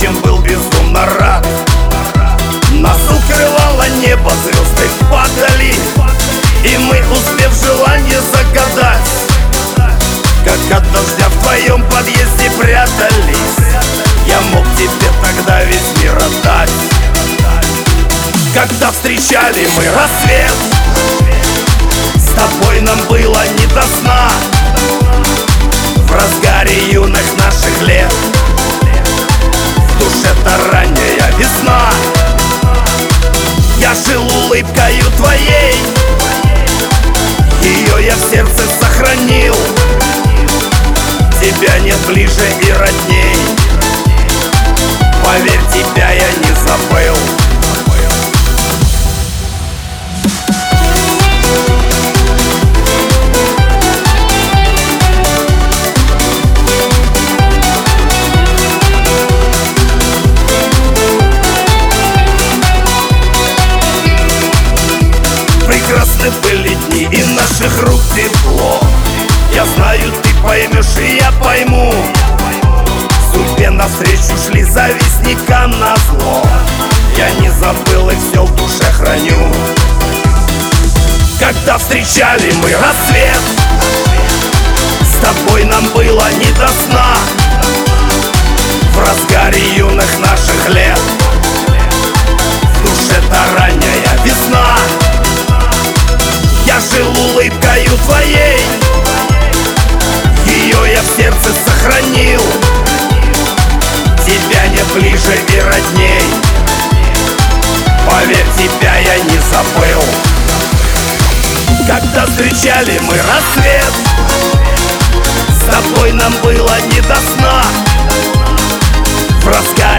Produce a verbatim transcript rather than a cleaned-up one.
этим был безумно рад. Нас укрывало небо, звезды падали, и мы, успев желание загадать, как от дождя в твоем подъезде прятались, я мог тебе тогда весь мир отдать. Когда встречали мы рассвет, с тобой нам было не до сна. В разгаре юных наших лет, в душе-то ранняя весна. Я жил улыбкою твоей, ее я в сердце сохранил. Тебя нет ближе и родней, поверь, тебя я не забыл. Прекрасны были дни и наших рук тепло. Я знаю, ты поймешь и я пойму. Судьбе навстречу шли завистникам назло. Я не забыл и все в душе храню. Когда встречали мы рассвет, с тобой нам было не до сна. В разгаре юных наших лет, в душе-то ранняя весна. Я жил улыбкою твоей, ее я в сердце сохранил. Тебя нет ближе и родней, поверь, тебя я не забыл. Когда встречали мы рассвет, с тобой нам было не до сна. В разгаре